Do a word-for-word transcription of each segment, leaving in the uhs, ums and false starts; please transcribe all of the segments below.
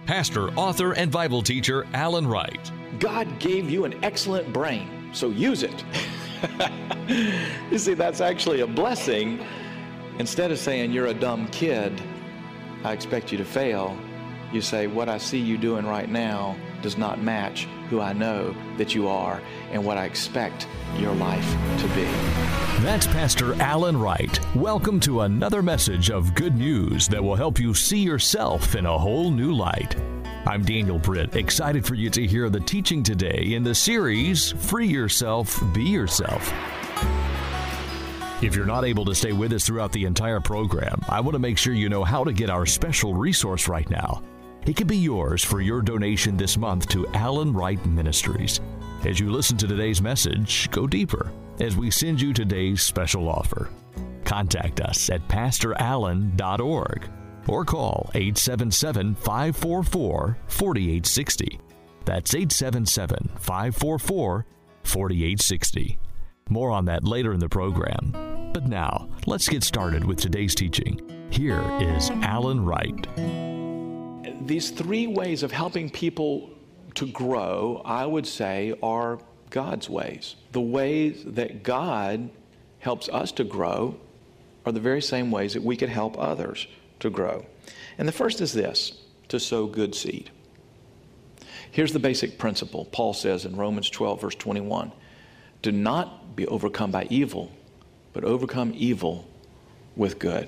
pastor, author, and Bible teacher Alan Wright. God gave you an excellent brain, so use it. You see, that's actually a blessing. Instead of saying you're a dumb kid, I expect you to fail, you say, what I see you doing right now does not match who I know that you are and what I expect your life to be. That's Pastor Alan Wright. Welcome to another message of good news that will help you see yourself in a whole new light. I'm Daniel Britt, excited for you to hear the teaching today in the series, Free Yourself, Be Yourself. If you're not able to stay with us throughout the entire program, I want to make sure you know how to get our special resource right now. It can be yours for your donation this month to Alan Wright Ministries. As you listen to today's message, go deeper as we send you today's special offer. Contact us at pastor allen dot org or call eight seven seven, five four four, four eight six zero. That's eight seven seven, five four four, four eight six zero. More on that later in the program. But now, let's get started with today's teaching. Here is Alan Wright. These three ways of helping people to grow, I would say, are God's ways. The ways that God helps us to grow are the very same ways that we can help others to grow. And the first is this, to sow good seed. Here's the basic principle. Paul says in Romans twelve, verse twenty-one, do not be overcome by evil, but overcome evil with good.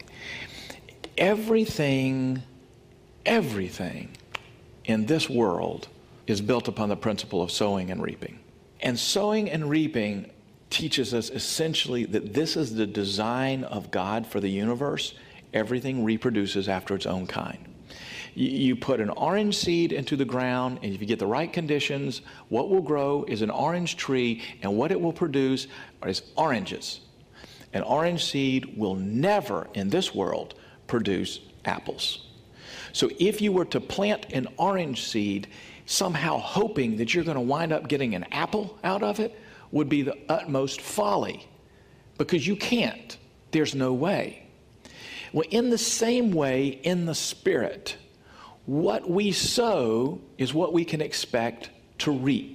Everything Everything in this world is built upon the principle of sowing and reaping. And sowing and reaping teaches us essentially that this is the design of God for the universe. Everything reproduces after its own kind. You, you put an orange seed into the ground, and if you get the right conditions, what will grow is an orange tree, and what it will produce is oranges. An orange seed will never in this world produce apples. So if you were to plant an orange seed, somehow hoping that you're going to wind up getting an apple out of it would be the utmost folly, because you can't. There's no way. Well, in the same way, in the Spirit, what we sow is what we can expect to reap.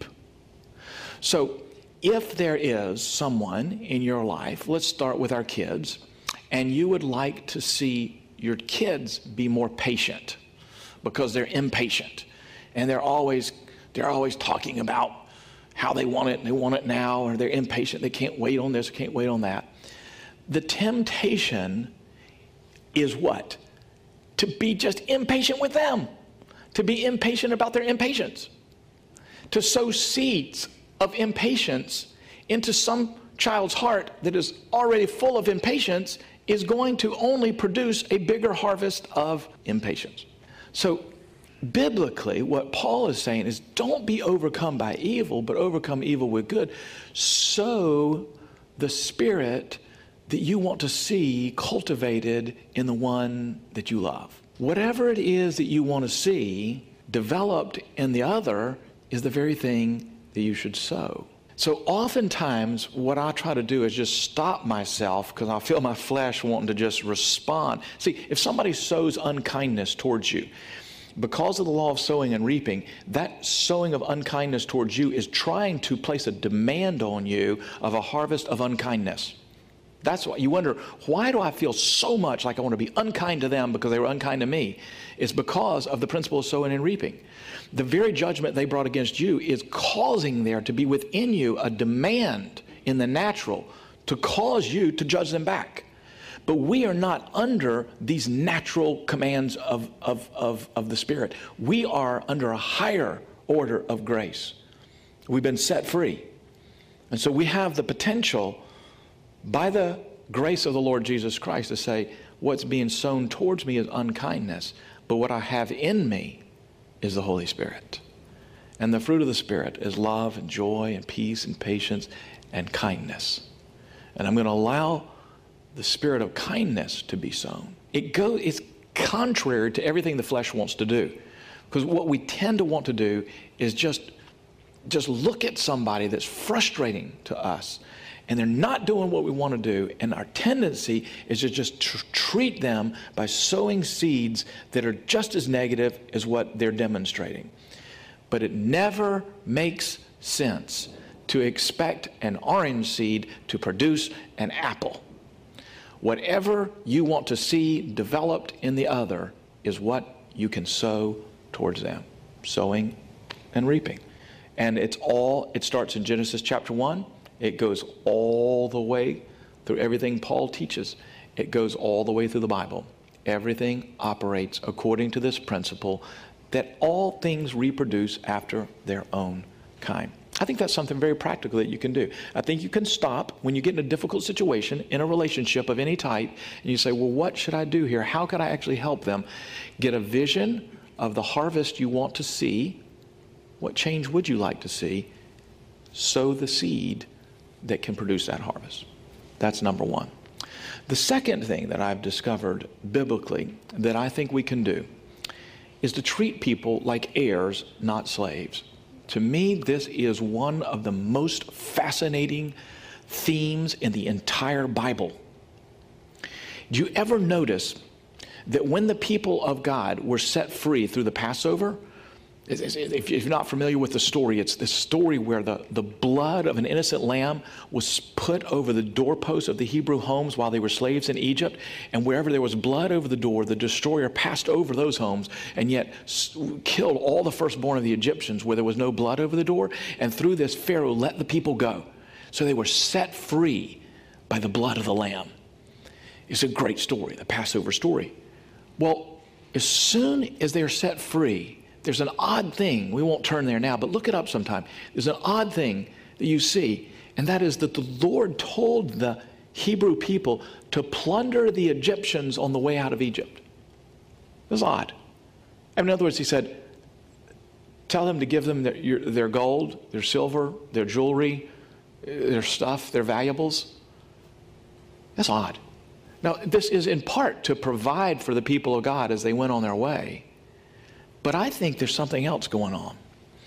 So if there is someone in your life, let's start with our kids, and you would like to see your kids be more patient because they're impatient and they're always they're always talking about how they want it and they want it now, or they're impatient, they can't wait on this, can't wait on that. The temptation is what? To be just impatient with them, to be impatient about their impatience, to sow seeds of impatience into some child's heart that is already full of impatience is going to only produce a bigger harvest of impatience. So biblically, what Paul is saying is don't be overcome by evil, but overcome evil with good. Sow the spirit that you want to see cultivated in the one that you love. Whatever it is that you want to see developed in the other is the very thing that you should sow. So oftentimes what I try to do is just stop myself because I feel my flesh wanting to just respond. See, if somebody sows unkindness towards you, because of the law of sowing and reaping, that sowing of unkindness towards you is trying to place a demand on you of a harvest of unkindness. That's why you wonder, why do I feel so much like I want to be unkind to them because they were unkind to me? It's because of the principle of sowing and reaping. The very judgment they brought against you is causing there to be within you a demand in the natural to cause you to judge them back. But we are not under these natural commands of, of, of, of the Spirit. We are under a higher order of grace. We've been set free. And so we have the potential by the grace of the Lord Jesus Christ to say, what's being sown towards me is unkindness, but what I have in me is the Holy Spirit. And the fruit of the Spirit is love and joy and peace and patience and kindness. And I'm going to allow the spirit of kindness to be sown. It goes, it's contrary to everything the flesh wants to do. Because what we tend to want to do is just, just look at somebody that's frustrating to us and they're not doing what we want to do, and our tendency is to just tr- treat them by sowing seeds that are just as negative as what they're demonstrating. But it never makes sense to expect an orange seed to produce an apple. Whatever you want to see developed in the other is what you can sow towards them. Sowing and reaping. And it's all, it starts in Genesis chapter one. It goes all the way through everything Paul teaches. It goes all the way through the Bible. Everything operates according to this principle that all things reproduce after their own kind. I think that's something very practical that you can do. I think you can stop when you get in a difficult situation in a relationship of any type, and you say, well, what should I do here? How can I actually help them? Get a vision of the harvest you want to see. What change would you like to see? Sow the seed that can produce that harvest. That's number one. The second thing that I've discovered biblically that I think we can do is to treat people like heirs, not slaves. To me, this is one of the most fascinating themes in the entire Bible. Do you ever notice that when the people of God were set free through the Passover, if you're not familiar with the story, it's this story where the, the blood of an innocent lamb was put over the doorposts of the Hebrew homes while they were slaves in Egypt. And wherever there was blood over the door, the destroyer passed over those homes and yet killed all the firstborn of the Egyptians where there was no blood over the door. And through this, Pharaoh let the people go. So they were set free by the blood of the lamb. It's a great story, the Passover story. Well, as soon as they're set free, there's an odd thing. We won't turn there now, but look it up sometime. There's an odd thing that you see, and that is that the Lord told the Hebrew people to plunder the Egyptians on the way out of Egypt. It was odd. In other words, he said, tell them to give them their, your, their gold, their silver, their jewelry, their stuff, their valuables. That's odd. Now, this is in part to provide for the people of God as they went on their way. But I think there's something else going on.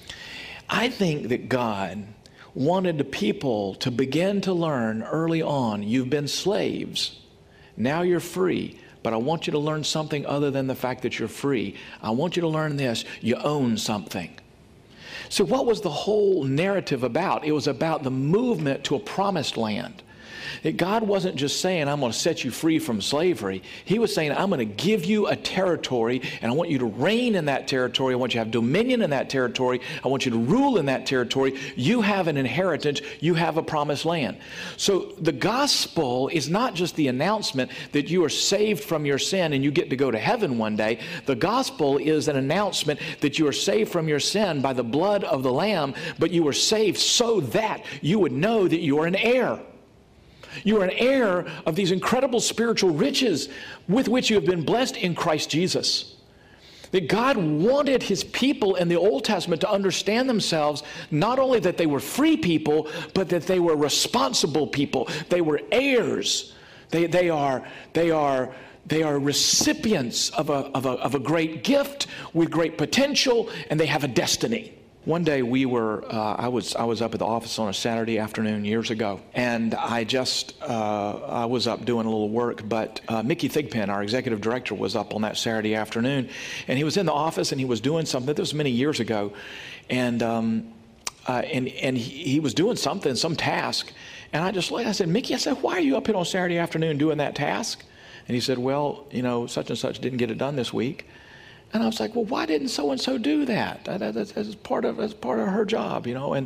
I think that God wanted the people to begin to learn early on, you've been slaves, now you're free, but I want you to learn something other than the fact that you're free. I want you to learn this, you own something. So what was the whole narrative about? It was about the movement to a promised land. That God wasn't just saying, I'm going to set you free from slavery. He was saying, I'm going to give you a territory, and I want you to reign in that territory. I want you to have dominion in that territory. I want you to rule in that territory. You have an inheritance. You have a promised land. So the gospel is not just the announcement that you are saved from your sin and you get to go to heaven one day. The gospel is an announcement that you are saved from your sin by the blood of the Lamb, but you are saved so that you would know that you are an heir. You are an heir of these incredible spiritual riches with which you have been blessed in Christ Jesus. That God wanted his people in the Old Testament to understand themselves, not only that they were free people, but that they were responsible people. They were heirs. They, they are, they are, they are recipients of a, of, a, of a great gift with great potential, and they have a destiny. One day we were, uh, I was I was up at the office on a Saturday afternoon years ago, and I just, uh, I was up doing a little work, but uh, Mickey Thigpen, our executive director, was up on that Saturday afternoon, and he was in the office and he was doing something. This was many years ago, and um, uh, and and he, he was doing something, some task, and I just looked, I said, Mickey, I said, why are you up here on Saturday afternoon doing that task? And he said, well, you know, such and such didn't get it done this week. And I was like, well, why didn't so-and-so do that? That, that, that's, that's, part of, that's part of her job, you know. And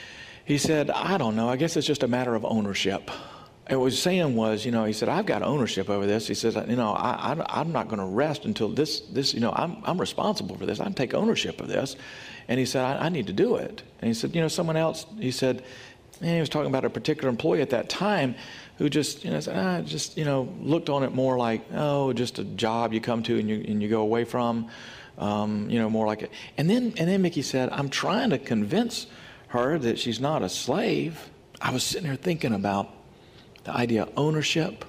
he said, I don't know. I guess it's just a matter of ownership. And what he was saying was, you know, he said, I've got ownership over this. He says, you know, I, I, I'm not going to rest until this, this, you know, I'm, I'm responsible for this. I take ownership of this. And he said, I, I need to do it. And he said, you know, someone else, he said, and he was talking about a particular employee at that time who just, you know, said, ah, just, you know, looked on it more like, oh, just a job you come to and you and you go away from, um, you know, more like it. And then, and then Mickey said, I'm trying to convince her that she's not a slave. I was sitting there thinking about the idea of ownership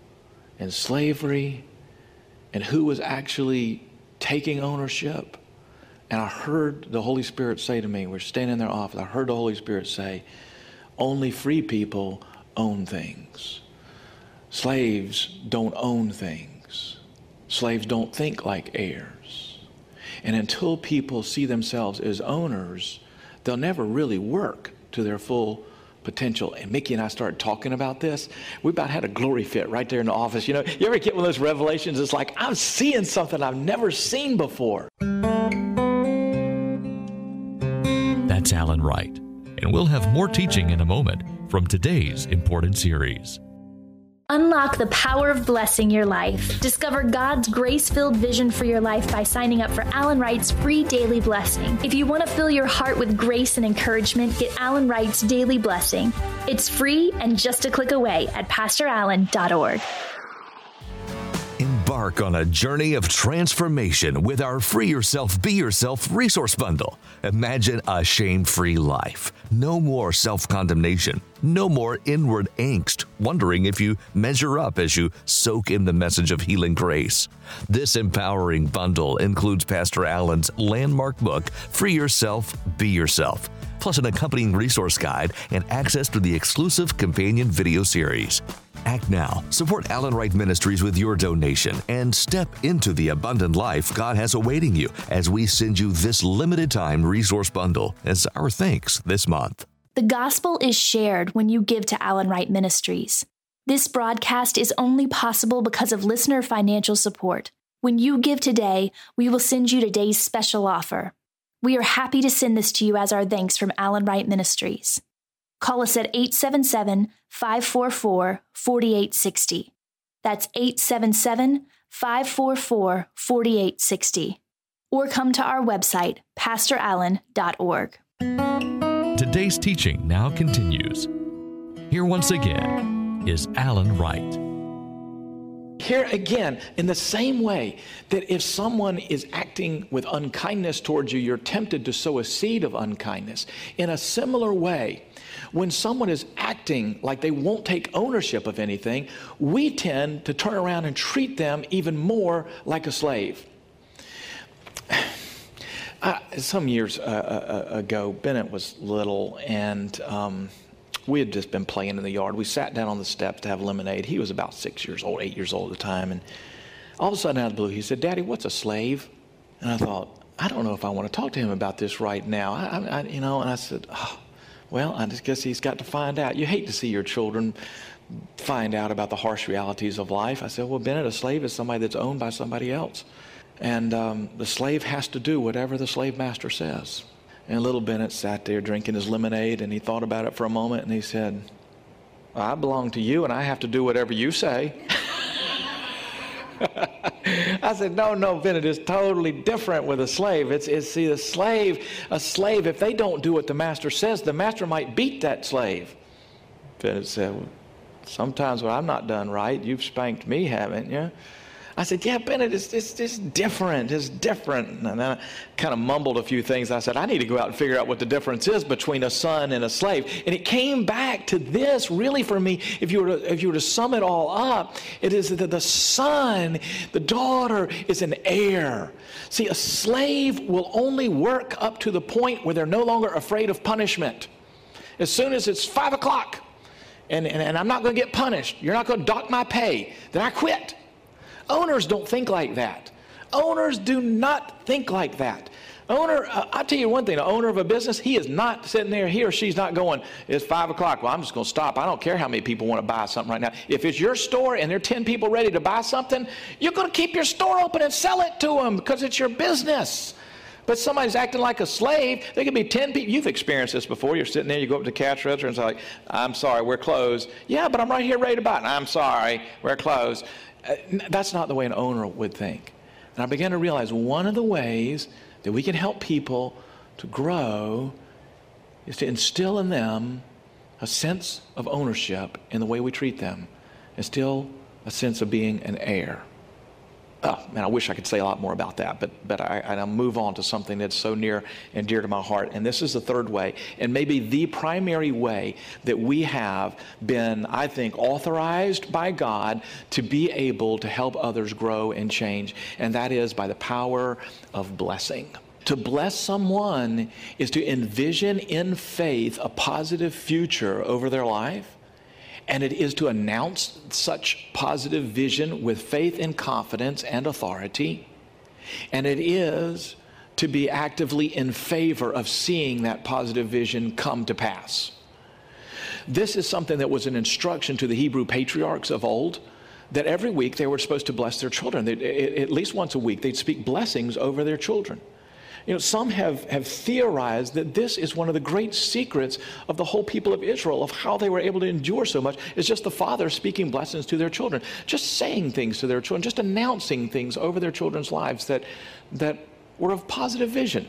and slavery and who was actually taking ownership. And I heard the Holy Spirit say to me, we're standing in their office, I heard the Holy Spirit say, only free people own things. Slaves don't own things. Slaves don't think like heirs. And until people see themselves as owners, they'll never really work to their full potential. And Mickey and I started talking about this. We about had a glory fit right there in the office. You know, you ever get one of those revelations? It's like, I'm seeing something I've never seen before. That's Alan Wright. And we'll have more teaching in a moment from today's important series. Unlock the power of blessing your life. Discover God's grace-filled vision for your life by signing up for Alan Wright's free daily blessing. If you want to fill your heart with grace and encouragement, get Alan Wright's daily blessing. It's free and just a click away at pastor allen dot org. Embark on a journey of transformation with our Free Yourself, Be Yourself resource bundle. Imagine a shame-free life. No more self-condemnation. No more inward angst, wondering if you measure up as you soak in the message of healing grace. This empowering bundle includes Pastor Allen's landmark book, Free Yourself, Be Yourself, plus an accompanying resource guide and access to the exclusive companion video series. Act now. Support Alan Wright Ministries with your donation and step into the abundant life God has awaiting you as we send you this limited time resource bundle as our thanks this month. The gospel is shared when you give to Alan Wright Ministries. This broadcast is only possible because of listener financial support. When you give today, we will send you today's special offer. We are happy to send this to you as our thanks from Alan Wright Ministries. Call us at eight seven seven, five four four, four eight six zero. That's eight seven seven, five four four, four eight six zero. Or come to our website, pastor allen dot org. Today's teaching now continues. Here once again is Alan Wright. Here again, in the same way that if someone is acting with unkindness towards you, you're tempted to sow a seed of unkindness. In a similar way, when someone is acting like they won't take ownership of anything, we tend to turn around and treat them even more like a slave. Uh, some years uh, uh, ago, Bennett was little, and um, we had just been playing in the yard. We sat down on the steps to have lemonade. He was about six years old, eight years old at the time, and all of a sudden out of the blue, he said, "Daddy, what's a slave?" And I thought, I don't know if I want to talk to him about this right now. I, I, you know, and I said, oh, well, I just guess he's got to find out. You hate to see your children find out about the harsh realities of life. I said, well, Bennett, a slave is somebody that's owned by somebody else. And um, the slave has to do whatever the slave master says. And little Bennett sat there drinking his lemonade, and he thought about it for a moment, and he said, I belong to you, and I have to do whatever you say. I said, no, no, Bennett, it's totally different with a slave. It's, it's see, a slave, a slave, if they don't do what the master says, the master might beat that slave. Bennett said, well, sometimes when I'm not done right, you've spanked me, haven't you? I said, yeah, Bennett, it's, it's, it's different. It's different. And then I kind of mumbled a few things. I said, I need to go out and figure out what the difference is between a son and a slave. And it came back to this, really, for me, if you were to, if you were to sum it all up, it is that the son, the daughter, is an heir. See, a slave will only work up to the point where they're no longer afraid of punishment. As soon as it's five o'clock, and, and, and I'm not going to get punished, you're not going to dock my pay, then I quit. Owners don't think like that. Owners do not think like that. Owner, uh, I'll tell you one thing, the owner of a business, he is not sitting there, he or she's not going, it's five o'clock, well, I'm just going to stop. I don't care how many people want to buy something right now. If it's your store and there are ten people ready to buy something, you're going to keep your store open and sell it to them because it's your business. But somebody's acting like a slave, there could be ten people. You've experienced this before. You're sitting there, you go up to the cash register and it's like, I'm sorry, we're closed. Yeah, but I'm right here ready to buy it. I'm sorry, we're closed. Uh, that's not the way an owner would think. And I began to realize one of the ways that we can help people to grow is to instill in them a sense of ownership in the way we treat them, instill a sense of being an heir. Oh, man, I wish I could say a lot more about that, but but I, I'll move on to something that's so near and dear to my heart. And this is the third way, and maybe the primary way that we have been, I think, authorized by God to be able to help others grow and change, and that is by the power of blessing. To bless someone is to envision in faith a positive future over their life, And it is to announce such positive vision with faith and confidence and authority. And it is to be actively in favor of seeing that positive vision come to pass. This is something that was an instruction to the Hebrew patriarchs of old, that every week they were supposed to bless their children. They, at least once a week, they'd speak blessings over their children. You know, some have, have theorized that this is one of the great secrets of the whole people of Israel, of how they were able to endure so much, is just the father speaking blessings to their children, just saying things to their children, just announcing things over their children's lives that, that were of positive vision.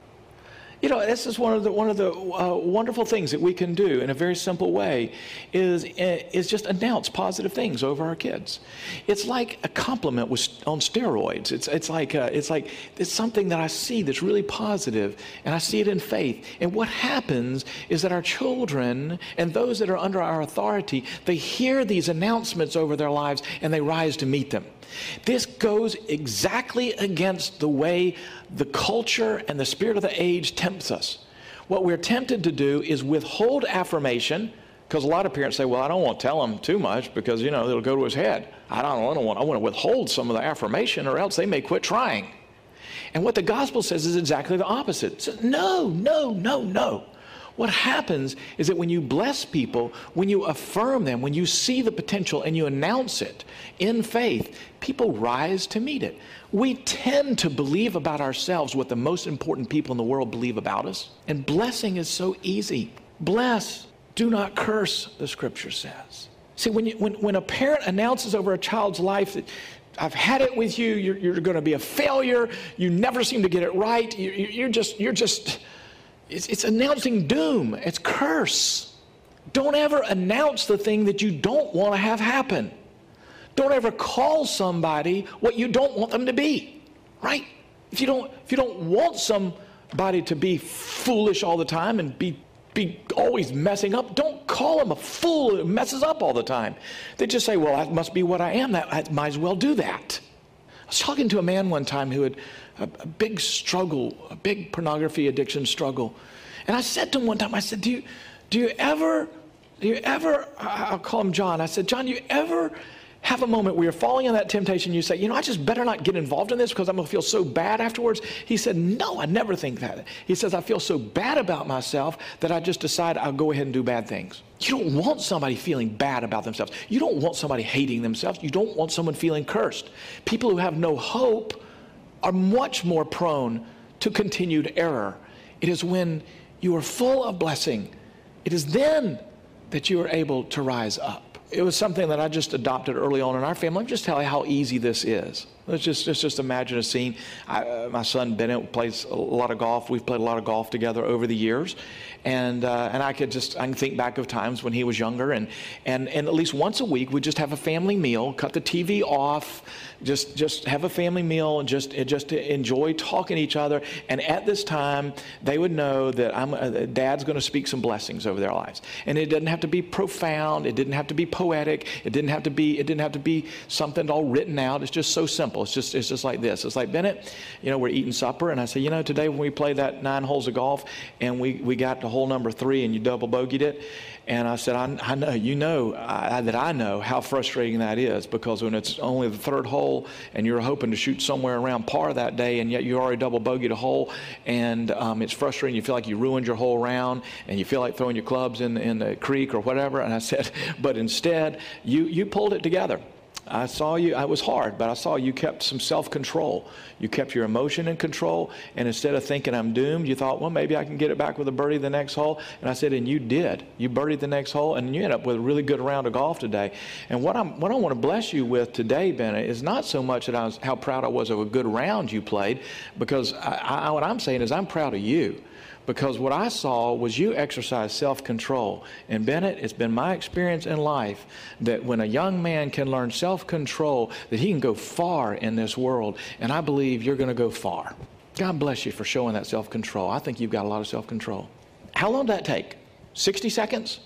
You know, this is one of the one of the uh, wonderful things that we can do in a very simple way is is just announce positive things over our kids. It's like a compliment with, on steroids. It's it's like uh, it's like it's something that I see that's really positive, and I see it in faith. And what happens is that our children and those that are under our authority, they hear these announcements over their lives and they rise to meet them. This goes exactly against the way the culture and the spirit of the age tempts us. What we're tempted to do is withhold affirmation, because a lot of parents say, well, I don't want to tell him too much because, you know, it'll go to his head. I don't, I don't want, I want to withhold some of the affirmation or else they may quit trying. And what the gospel says is exactly the opposite. It says, no, no, no, no. What happens is that when you bless people, when you affirm them, when you see the potential and you announce it in faith, people rise to meet it. We tend to believe about ourselves what the most important people in the world believe about us. And blessing is so easy. Bless, do not curse, the scripture says. See, when, you, when, when a parent announces over a child's life that I've had it with you, you're, you're going to be a failure, you never seem to get it right, you, you're just, you're just, it's, it's announcing doom, it's curse. Don't ever announce the thing that you don't want to have happen. Don't ever call somebody what you don't want them to be, right? If you don't, if you don't want somebody to be foolish all the time and be, be always messing up, don't call them a fool who messes up all the time. They just say, well, that must be what I am. That, I might as well do that. I was talking to a man one time who had a, a big struggle, a big pornography addiction struggle. And I said to him one time, I said, do you, do you ever, do you ever, I'll call him John. I said, John, do you ever have a moment where you're falling in that temptation, you say, you know, I just better not get involved in this because I'm going to feel so bad afterwards? He said, no, I never think that. He says, I feel so bad about myself that I just decide I'll go ahead and do bad things. You don't want somebody feeling bad about themselves. You don't want somebody hating themselves. You don't want someone feeling cursed. People who have no hope are much more prone to continued error. It is when you are full of blessing, it is then that you are able to rise up. It was something that I just adopted early on in our family. Let me just tell you how easy this is. Let's just, let's just imagine a scene. I, uh, my son Bennett plays a lot of golf. We've played a lot of golf together over the years. And uh, and I could just, I can think back of times when he was younger. And, and, and at least once a week, we'd just have a family meal, cut the T V off, just just have a family meal and just, just to enjoy talking to each other. And at this time, they would know that I'm, uh, Dad's going to speak some blessings over their lives. And it didn't have to be profound. It didn't have to be poetic. It didn't have to be, it didn't have to be something all written out. It's just so simple. It's just, it's just like this. It's like, Bennett, you know, we're eating supper. And I say, you know, today when we played that nine holes of golf and we, we got to hole number three and you double bogeyed it. And I said, I, I know, you know I, that I know how frustrating that is, because when it's only the third hole and you're hoping to shoot somewhere around par that day and yet you already double bogeyed a hole, and um, it's frustrating. You feel like you ruined your whole round and you feel like throwing your clubs in, in the creek or whatever. And I said, but instead, you, you pulled it together. I saw you, it was hard, but I saw you kept some self-control. You kept your emotion in control, and instead of thinking I'm doomed, you thought, well, maybe I can get it back with a birdie the next hole. And I said, and you did. You birdied the next hole, and you ended up with a really good round of golf today. And what, I'm, what I want to bless you with today, Bennett, is not so much that I was, how proud I was of a good round you played, because I, I, what I'm saying is I'm proud of you. Because what I saw was you exercise self-control. And Bennett, it's been my experience in life that when a young man can learn self-control, that he can go far in this world. And I believe you're going to go far. God bless you for showing that self-control. I think you've got a lot of self-control. How long did that take? sixty seconds?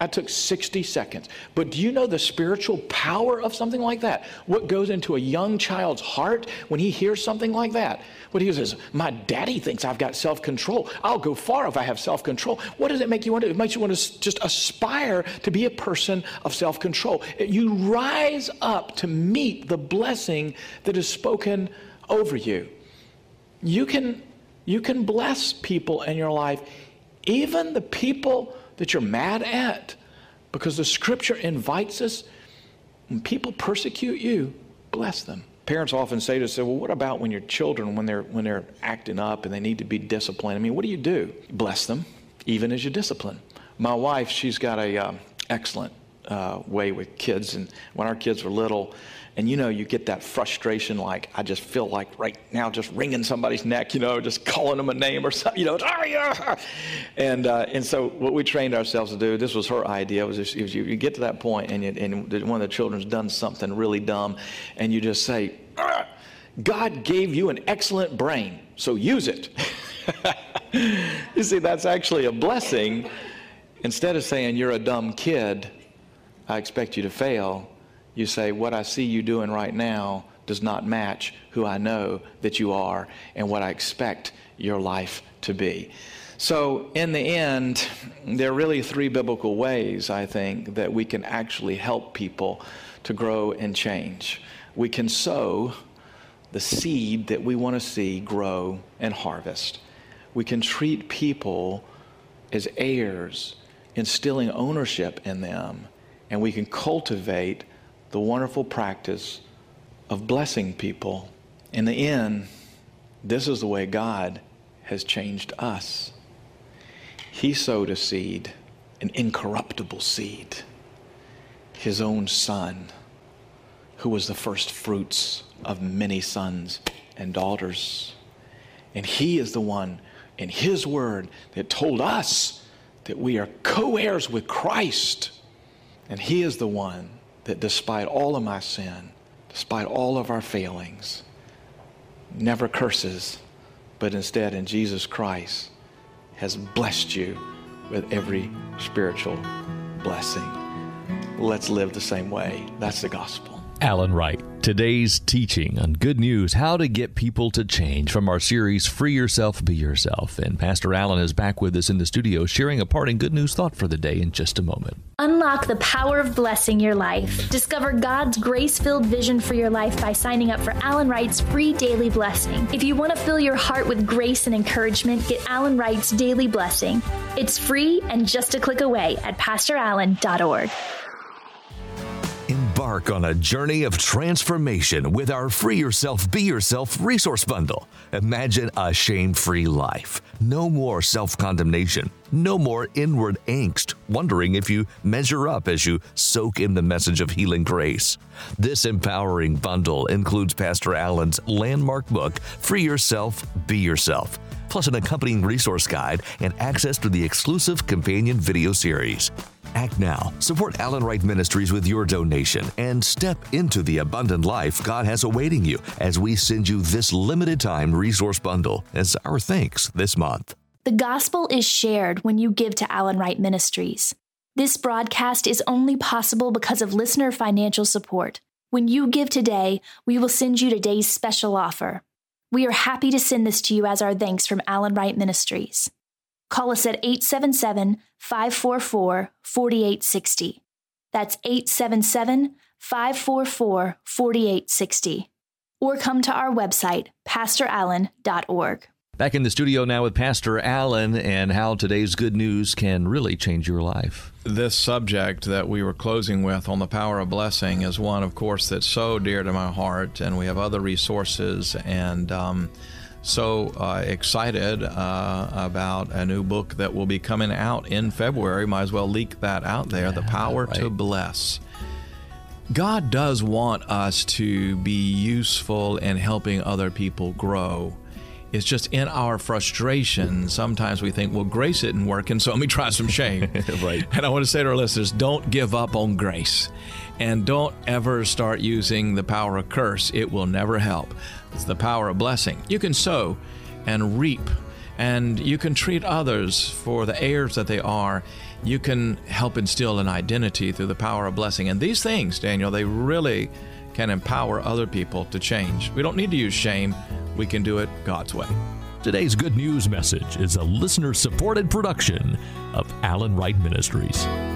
I took sixty seconds. But do you know the spiritual power of something like that? What goes into a young child's heart when he hears something like that? What he says, my daddy thinks I've got self-control. I'll go far if I have self-control. What does it make you want to do? It makes you want to just aspire to be a person of self-control. You rise up to meet the blessing that is spoken over you. You can, you can bless people in your life, even the people that you're mad at, because the scripture invites us, when people persecute you, bless them. Parents often say to us, well, what about when your children, when they're when they're acting up and they need to be disciplined? I mean, what do you do? Bless them, even as you discipline. My wife, she's got a um, excellent uh, way with kids, and when our kids were little, and you know, you get that frustration, like I just feel like right now just wringing somebody's neck, you know, just calling them a name or something, you know, oh, yeah. and uh, and so what we trained ourselves to do, this was her idea, was if you, you get to that point and, you, and one of the children's done something really dumb, and you just say, God gave you an excellent brain, so use it. You see, that's actually a blessing. Instead of saying you're a dumb kid, I expect you to fail, you say, what I see you doing right now does not match who I know that you are and what I expect your life to be. So in the end, there are really three biblical ways, I think, that we can actually help people to grow and change. We can sow the seed that we want to see grow and harvest. We can treat people as heirs, instilling ownership in them, and we can cultivate the wonderful practice of blessing people. In the end, this is the way God has changed us. He sowed a seed, an incorruptible seed, his own son, who was the first fruits of many sons and daughters. And he is the one in his word that told us that we are co-heirs with Christ. And he is the one that despite all of my sin, despite all of our failings, never curses, but instead in Jesus Christ has blessed you with every spiritual blessing. Let's live the same way. That's the gospel. Alan Wright, today's teaching on good news, how to get people to change, from our series, Free Yourself, Be Yourself. And Pastor Alan is back with us in the studio, sharing a parting good news thought for the day in just a moment. Unlock the power of blessing your life. Discover God's grace-filled vision for your life by signing up for Alan Wright's free daily blessing. If you want to fill your heart with grace and encouragement, get Alan Wright's daily blessing. It's free and just a click away at pastor allen dot org. Embark on a journey of transformation with our Free Yourself, Be Yourself resource bundle. Imagine a shame-free life. No more self-condemnation. No more inward angst, wondering if you measure up as you soak in the message of healing grace. This empowering bundle includes Pastor Alan's landmark book, Free Yourself, Be Yourself, plus an accompanying resource guide and access to the exclusive companion video series. Act now. Support Alan Wright Ministries with your donation and step into the abundant life God has awaiting you as we send you this limited time resource bundle as our thanks this month. The gospel is shared when you give to Alan Wright Ministries. This broadcast is only possible because of listener financial support. When you give today, we will send you today's special offer. We are happy to send this to you as our thanks from Alan Wright Ministries. Call us at eight seven seven, five four four, four eight six zero. That's eight seven seven, five four four, four eight six zero. Or come to our website, pastor allen dot org. Back in the studio now with Pastor Alan, and how today's good news can really change your life. This subject that we were closing with on the power of blessing is one, of course, that's so dear to my heart, and we have other resources, and um, so uh, excited uh, about a new book that will be coming out in February. Might as well leak that out there, yeah, The Power right. to Bless. God does want us to be useful in helping other people grow. It's just in our frustration, sometimes we think, well, grace isn't working, so let me try some shame. Right. And I want to say to our listeners, don't give up on grace. And don't ever start using the power of curse. It will never help. It's the power of blessing. You can sow and reap, and you can treat others for the heirs that they are you can help instill an identity through the power of blessing. And these things, Daniel, they really can empower other people to change. We don't need to use shame. We can do it God's way. Today's good news message is a listener-supported production of Alan Wright Ministries.